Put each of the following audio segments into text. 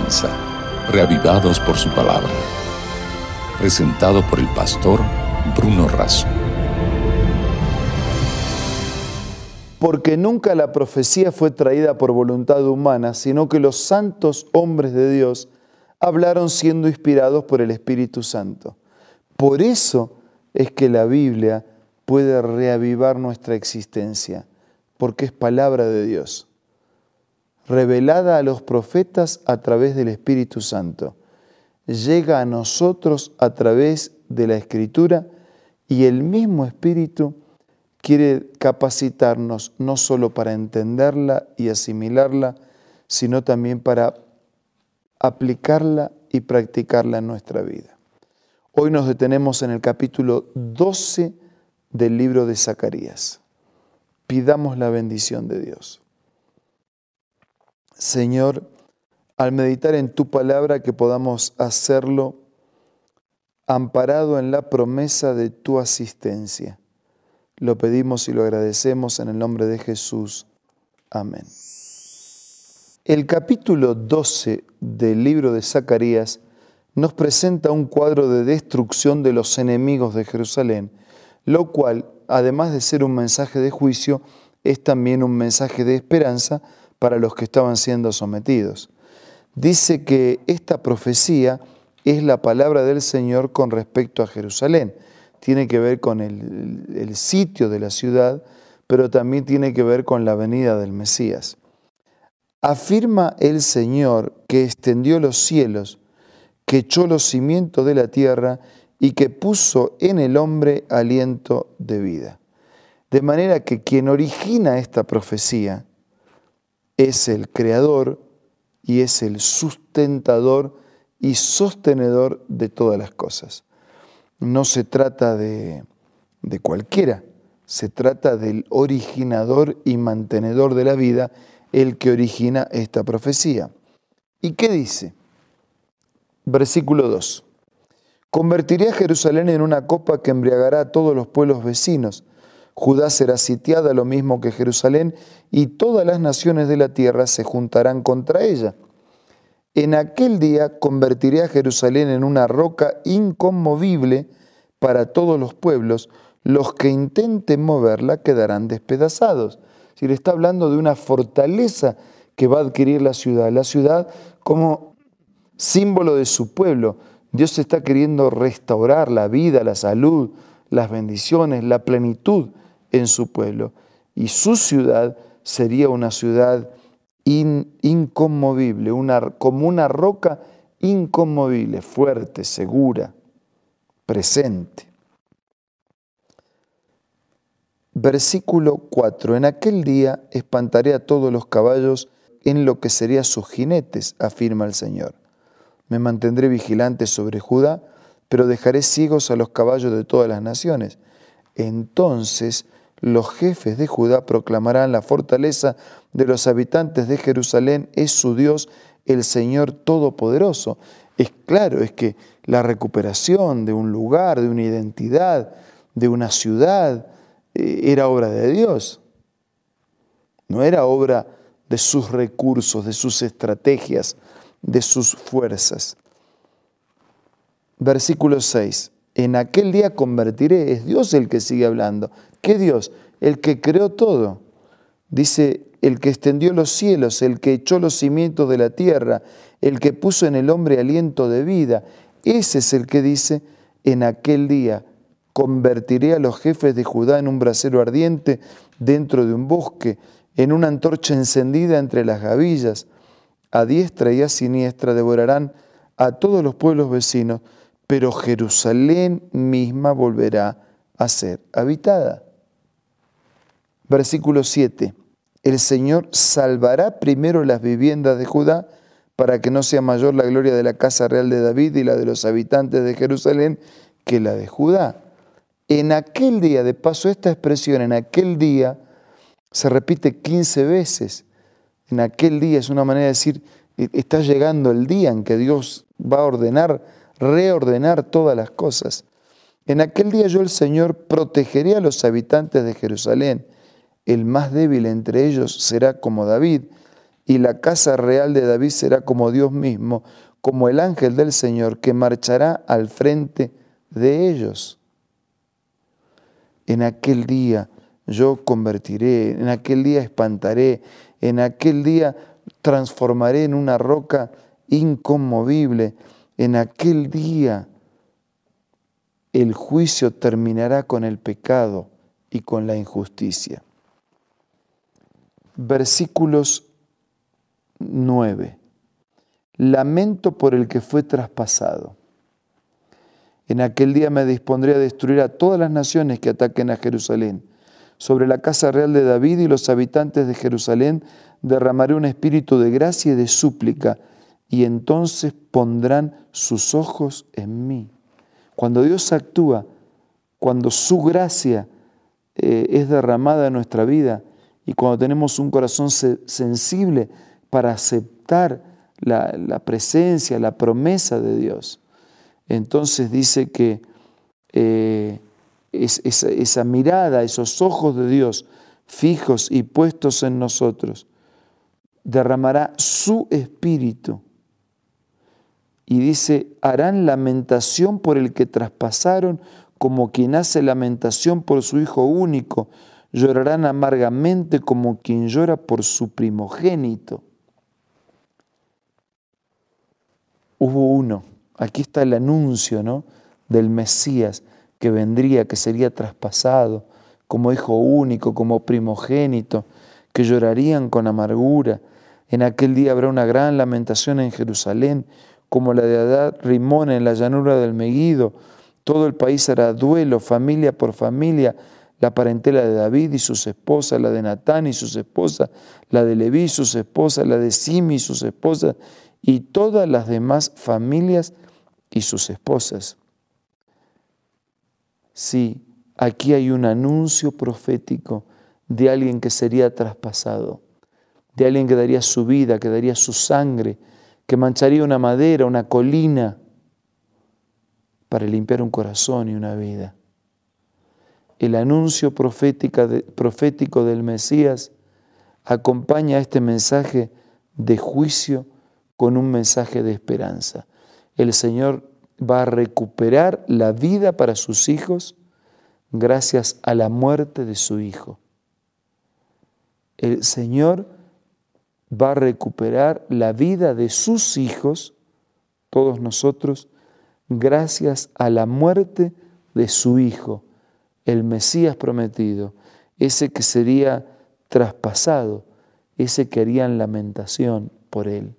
comienza, reavivados por su palabra. Presentado por el pastor Bruno Razo. Porque nunca la profecía fue traída por voluntad humana, sino que los santos hombres de Dios hablaron siendo inspirados por el Espíritu Santo. Por eso es que la Biblia puede reavivar nuestra existencia, porque es palabra de Dios, revelada a los profetas a través del Espíritu Santo. Llega a nosotros a través de la Escritura y el mismo Espíritu quiere capacitarnos no solo para entenderla y asimilarla, sino también para aplicarla y practicarla en nuestra vida. Hoy nos detenemos en el capítulo 12 del libro de Zacarías. Pidamos la bendición de Dios. Señor, al meditar en tu palabra, que podamos hacerlo amparado en la promesa de tu asistencia. Lo pedimos y lo agradecemos en el nombre de Jesús. Amén. El capítulo 12 del libro de Zacarías nos presenta un cuadro de destrucción de los enemigos de Jerusalén, lo cual, además de ser un mensaje de juicio, es también un mensaje de esperanza para los que estaban siendo sometidos. Dice que esta profecía es la palabra del Señor con respecto a Jerusalén. Tiene que ver con el sitio de la ciudad, pero también tiene que ver con la venida del Mesías. Afirma el Señor que extendió los cielos, que echó los cimientos de la tierra y que puso en el hombre aliento de vida. De manera que quien origina esta profecía es el Creador y es el sustentador y sostenedor de todas las cosas. No se trata de cualquiera, se trata del originador y mantenedor de la vida, el que origina esta profecía. ¿Y qué dice? Versículo 2. Convertiré a Jerusalén en una copa que embriagará a todos los pueblos vecinos. Judá será sitiada lo mismo que Jerusalén, y todas las naciones de la tierra se juntarán contra ella. En aquel día convertiré a Jerusalén en una roca inconmovible para todos los pueblos. Los que intenten moverla quedarán despedazados. Si le está hablando de una fortaleza que va a adquirir la ciudad como símbolo de su pueblo. Dios está queriendo restaurar la vida, la salud, las bendiciones, la plenitud en su pueblo. Y su ciudad sería una ciudad inconmovible, como una roca inconmovible, fuerte, segura, presente. Versículo 4. En aquel día espantaré a todos los caballos en lo que serían sus jinetes, afirma el Señor. Me mantendré vigilante sobre Judá, pero dejaré ciegos a los caballos de todas las naciones. Entonces los jefes de Judá proclamarán: la fortaleza de los habitantes de Jerusalén es su Dios, el Señor Todopoderoso. Es claro, es que la recuperación de un lugar, de una identidad, de una ciudad, era obra de Dios. No era obra de sus recursos, de sus estrategias, de sus fuerzas. Versículo 6. En aquel día convertiré, es Dios el que sigue hablando. ¿Qué Dios? El que creó todo. Dice, el que extendió los cielos, el que echó los cimientos de la tierra, el que puso en el hombre aliento de vida. Ese es el que dice, en aquel día convertiré a los jefes de Judá en un brasero ardiente dentro de un bosque, en una antorcha encendida entre las gavillas. A diestra y a siniestra devorarán a todos los pueblos vecinos, pero Jerusalén misma volverá a ser habitada. Versículo 7. El Señor salvará primero las viviendas de Judá, para que no sea mayor la gloria de la casa real de David y la de los habitantes de Jerusalén que la de Judá. En aquel día, de paso, esta expresión, en aquel día, se repite 15 veces. En aquel día es una manera de decir, está llegando el día en que Dios va a reordenar todas las cosas. En aquel día yo, el Señor, protegeré a los habitantes de Jerusalén. El más débil entre ellos será como David, y la casa real de David será como Dios mismo, como el ángel del Señor que marchará al frente de ellos. En aquel día yo convertiré, en aquel día espantaré, en aquel día transformaré en una roca inconmovible, en aquel día el juicio terminará con el pecado y con la injusticia. Versículos 9. Lamento por el que fue traspasado. En aquel día me dispondré a destruir a todas las naciones que ataquen a Jerusalén. Sobre la casa real de David y los habitantes de Jerusalén derramaré un espíritu de gracia y de súplica, y entonces pondrán sus ojos en mí. Cuando Dios actúa, cuando su gracia es derramada en nuestra vida y cuando tenemos un corazón sensible para aceptar la presencia, la promesa de Dios, entonces dice que esa mirada, esos ojos de Dios fijos y puestos en nosotros, derramará su espíritu. Y dice, harán lamentación por el que traspasaron, como quien hace lamentación por su hijo único. Llorarán amargamente como quien llora por su primogénito. Hubo uno, aquí está el anuncio, ¿no?, del Mesías que vendría, que sería traspasado como hijo único, como primogénito, que llorarían con amargura. En aquel día habrá una gran lamentación en Jerusalén, como la de Adad Rimón en la llanura del Meguido. Todo el país hará duelo, familia por familia, la parentela de David y sus esposas, la de Natán y sus esposas, la de Leví y sus esposas, la de Simi y sus esposas, y todas las demás familias y sus esposas. Sí, aquí hay un anuncio profético de alguien que sería traspasado, de alguien que daría su vida, que daría su sangre, que mancharía una madera, una colina, para limpiar un corazón y una vida. El anuncio profético del Mesías acompaña este mensaje de juicio con un mensaje de esperanza. El Señor va a recuperar la vida para sus hijos gracias a la muerte de su Hijo. El Señor va a recuperar la vida de sus hijos, todos nosotros, gracias a la muerte de su Hijo, el Mesías prometido, ese que sería traspasado, ese que harían lamentación por Él.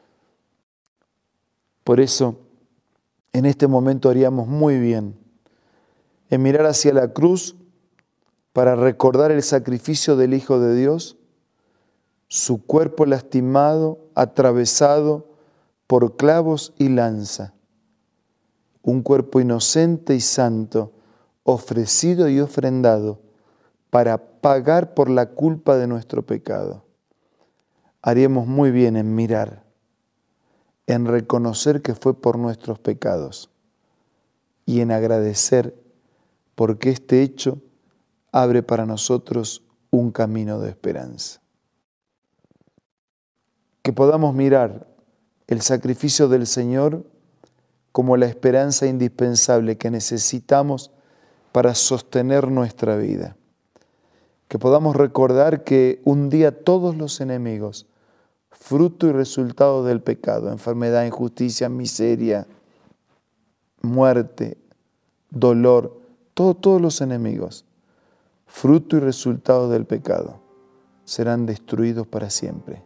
Por eso, en este momento haríamos muy bien en mirar hacia la cruz para recordar el sacrificio del Hijo de Dios, su cuerpo lastimado, atravesado por clavos y lanza, un cuerpo inocente y santo, ofrecido y ofrendado para pagar por la culpa de nuestro pecado. Haríamos muy bien en mirar, en reconocer que fue por nuestros pecados y en agradecer porque este hecho abre para nosotros un camino de esperanza. Que podamos mirar el sacrificio del Señor como la esperanza indispensable que necesitamos para sostener nuestra vida. Que podamos recordar que un día todos los enemigos, fruto y resultado del pecado, enfermedad, injusticia, miseria, muerte, dolor, todos los enemigos, fruto y resultado del pecado, serán destruidos para siempre.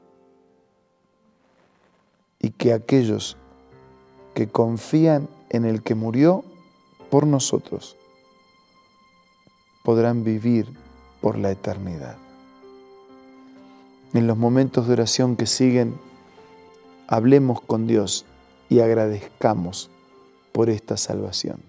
Y que aquellos que confían en el que murió por nosotros podrán vivir por la eternidad. En los momentos de oración que siguen, hablemos con Dios y agradezcamos por esta salvación.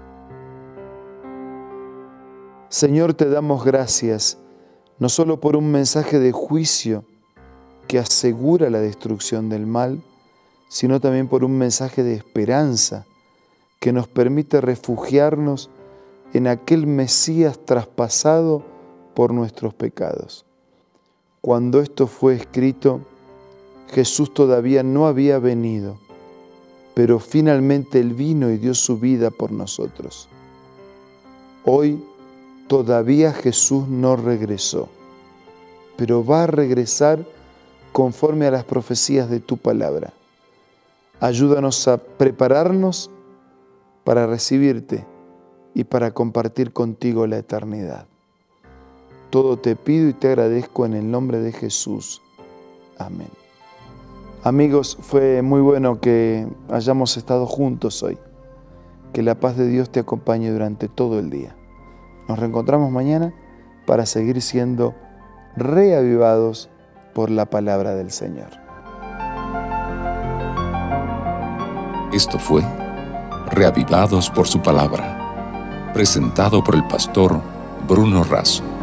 Señor, te damos gracias, no solo por un mensaje de juicio que asegura la destrucción del mal, sino también por un mensaje de esperanza que nos permite refugiarnos en aquel Mesías traspasado por nuestros pecados. Cuando esto fue escrito, Jesús todavía no había venido, pero finalmente Él vino y dio su vida por nosotros. Hoy todavía Jesús no regresó, pero va a regresar conforme a las profecías de tu palabra. Ayúdanos a prepararnos para recibirte y para compartir contigo la eternidad. Todo te pido y te agradezco en el nombre de Jesús. Amén. Amigos, fue muy bueno que hayamos estado juntos hoy. Que la paz de Dios te acompañe durante todo el día. Nos reencontramos mañana para seguir siendo reavivados por la palabra del Señor. Esto fue Reavivados por su palabra, presentado por el pastor Bruno Razo.